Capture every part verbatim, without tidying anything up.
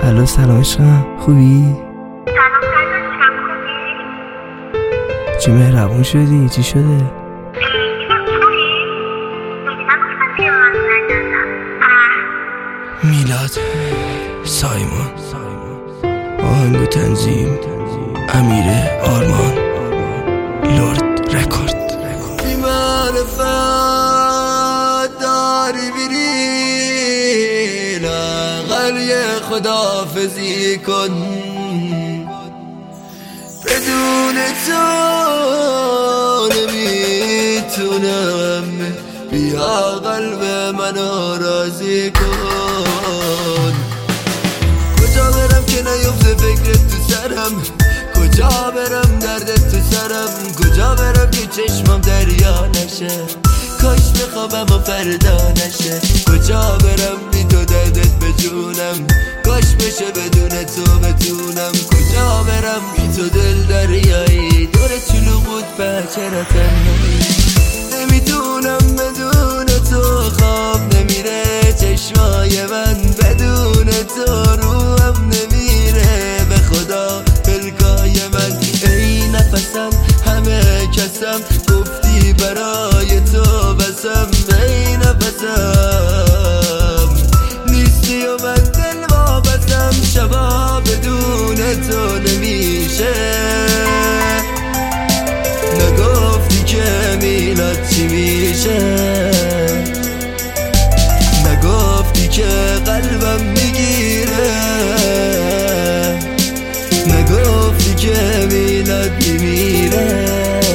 الو سلام عشقم، خوبی؟ سلام سلام خوبی؟ چه مهربون شدی؟ چی شده؟ اینو توی؟ میگی نگفتم که من نگردم. میلاد سایمون آهنگ و تنظیم امیر آرمان لرد رکورد. بی معرفت داری بیری لاغر یه خداحافظی کن، بدون تو نمیتونم، بیا قلب منو راضی کن. کجا برم که نیفته فکرت تو سرم، کجا برم دردت تو سرم، کجا برم که چشمم دریا نشه، کاش بخوابم و فردا نشه، کجا برم بی تو دردت بجونم، کاش بشه بدون تو بتونم، کجا برم بی تو دل دریایی دور طلوع بود چرا تنهایی، نمیتونم بدون تو خواب نمیره چشمای من، بدون تو روحم نمیره به خدا پلکای من، ای نفسم همه کسم گفتی برای تو بسم، ای نفسم نیستی و من دل وابستم، شبا بدون تو نمیشه، نگفتی که میلاد چی میشه، نگفتی که قلبم میگیره، نگفتی که میلاد میمیره.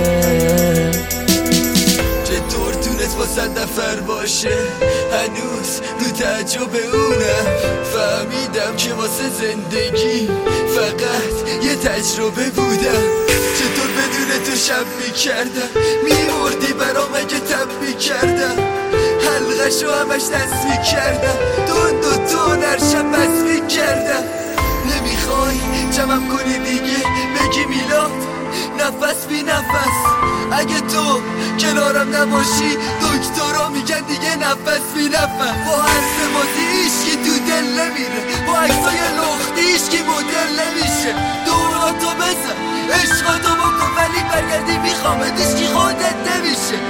چطور تونست با صد نفر باشه هنوز رو تعجب اونم، فهمیدم که واسه زندگی فقط یه تجربه بودم، چطور بدون تو شب میکردم، میمردی برام اگه تب میکردم، حلقشو همش دست میکردم، دون دو تون هر شب بس میکردم، نمیخوای جمعم کنی دیگه بگی میلاد نفس بی نفس، اگه تو کنارم نباشی دکترها میگن دیگه نفس بی نفس، با حرف بازی ایشکی تو دل نمیره، با عکسای لختی ایشکی مدل نمیشه، دوراتو بزن عشقاتو بکن ولی برگردی میخوامت ایشکی خودت نمیشه.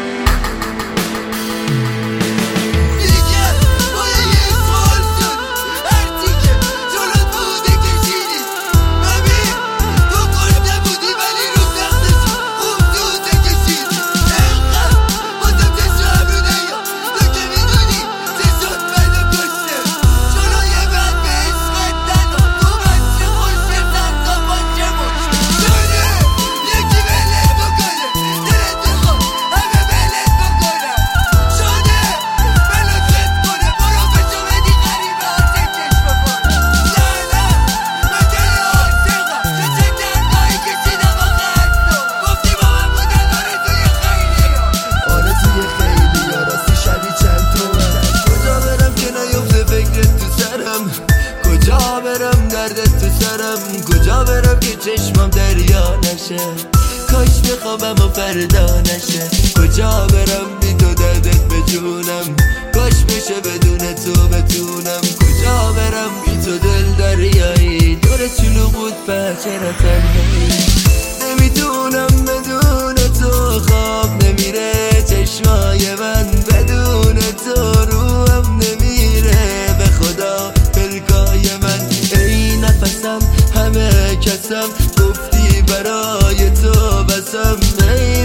کجا برم دردت تو سرم، کجا برم که چشمم دریا نشه، کاش بخوابم و فردا نشه، کجا برم بی تو دردت بجونم، کاش بشه بدون تو بتونم، کجا برم بی تو دل دریایی دور طلوع بود چرا تنهایی، نمیتونم بدون تو خواب نمیره چشمای من، بدون تو روحم نمیره به خدا پلکای من، ای نفسم همه کسم گفتی برای تو بسم، ای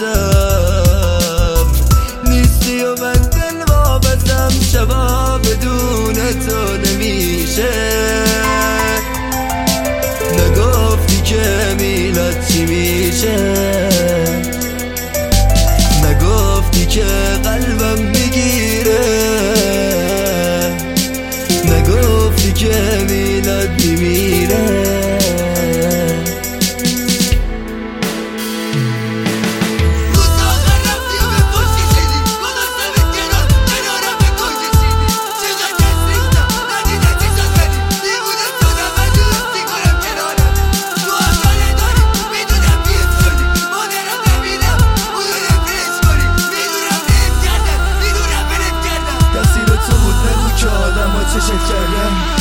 نفسم نیستی و من دل وابستم، شبا بدون تو نمیشه، نگفتی که میلاد چی میشه، نگفتی که قلبم میگیره، نگفتی که میلاد میمیره. چه شکرم